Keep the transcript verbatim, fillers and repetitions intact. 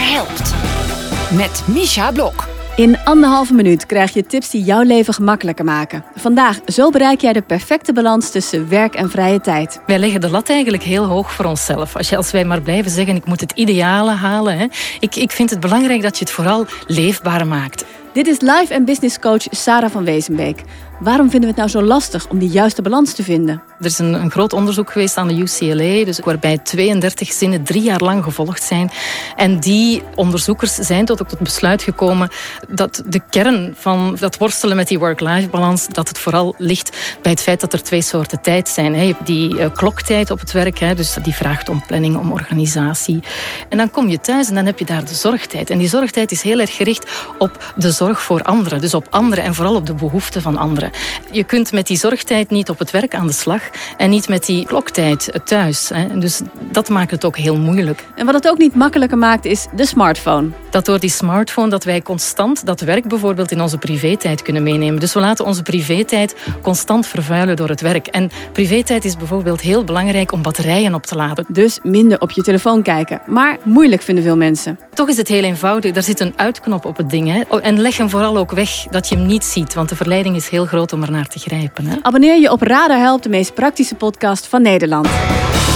helpt. Met Misha Blok. In anderhalve minuut krijg je tips die jouw leven gemakkelijker maken. Vandaag, zo bereik jij de perfecte balans tussen werk en vrije tijd. Wij leggen de lat eigenlijk heel hoog voor onszelf. Als, je, als wij maar blijven zeggen, ik moet het ideale halen. Hè. Ik, ik vind het belangrijk dat je het vooral leefbaar maakt. Dit is life- en business coach Sarah van Wezenbeek. Waarom vinden we het nou zo lastig om die juiste balans te vinden? Er is een, een groot onderzoek geweest aan de U C L A, dus waarbij tweeëndertig gezinnen drie jaar lang gevolgd zijn. En die onderzoekers zijn tot het besluit gekomen dat de kern van dat worstelen met die work-life balans, dat het vooral ligt bij het feit dat er twee soorten tijd zijn. Je hebt die uh, kloktijd op het werk, dus die vraagt om planning, om organisatie. En dan kom je thuis en dan heb je daar de zorgtijd. En die zorgtijd is heel erg gericht op de zorg voor anderen, dus op anderen en vooral op de behoeften van anderen. Je kunt met die zorgtijd niet op het werk aan de slag en niet met die kloktijd thuis. Dus dat maakt het ook heel moeilijk. En wat het ook niet makkelijker maakt is de smartphone. Dat door die smartphone dat wij constant dat werk bijvoorbeeld in onze privé-tijd kunnen meenemen. Dus we laten onze privé-tijd constant vervuilen door het werk. En privé-tijd is bijvoorbeeld heel belangrijk om batterijen op te laden. Dus minder op je telefoon kijken. Maar moeilijk vinden veel mensen. Toch is het heel eenvoudig. Er zit een uitknop op het ding. Hè. En leg hem vooral ook weg dat je hem niet ziet. Want de verleiding is heel groot om er naar te grijpen. Hè. Abonneer je op Radar Help, de meest praktische podcast van Nederland.